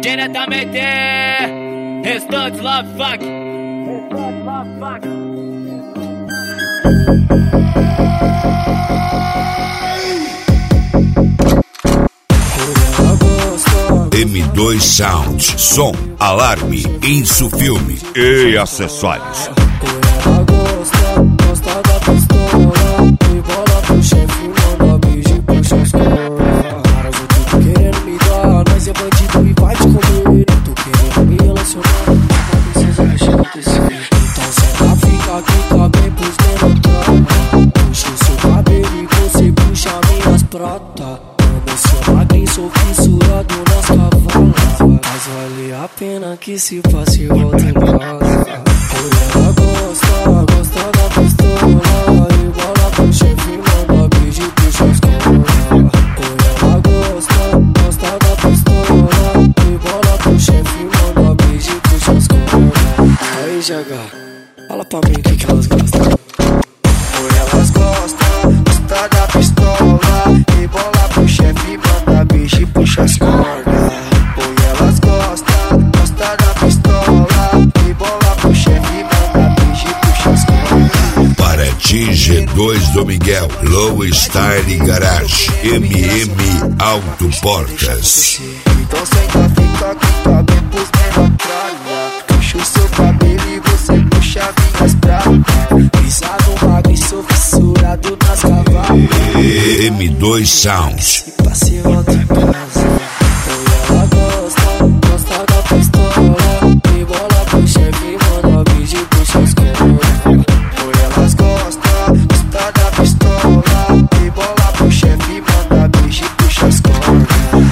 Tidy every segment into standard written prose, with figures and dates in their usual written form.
Diretamente, Restantes Love Funk. M2 Sound, som, alarme, Isso Filme e acessórios. Gosta da pistola, e bola pro chefe, manda beijo e puxa as costas. Cara, eu tô querendo me dar, nós é bandido e vai te comer. Tô querendo me relacionar, não precisa mexer no tecido. Então senta, fica aqui, tá bem pros menor. Puxa o seu cabelo e você puxa minhas pratas. Eu sou magrinho, sou fissurado nas cavalas. Mas vale a pena que se passe e volta em casa. Ela gosta da pistola, e bola pro chefe, manda beijo e puxa as costas. Ela gosta da pistola, e bola pro chefe, manda beijo e puxa as costas. Aí, Jaga, fala pra mim o que elas gostam. Elas gosta da pistola, e bola pro chefe, manda beijo e puxa as cordas. Elas gosta da pistola, e bola pro chefe, manda beijo e puxa as cordas. Para G2 do Miguel, Low Style Garage, MM Autoportas. Então senta, fica aqui, tá bem pros menor tralha. Puxa o seu cabelo e você puxa minhas pratas. Pisado magro, sou fissurado nas cavalas. M2 Sound. E passe volta em casa. Ela gosta da pistola, e bola pro chefe, manda beijo e puxa as costas. Elas gosta da pistola, e bola pro chefe, manda beijo e puxa as cordas.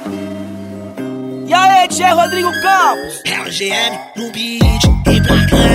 E aí, DJ Rodrigo Campos? É o GM no beat, emplacando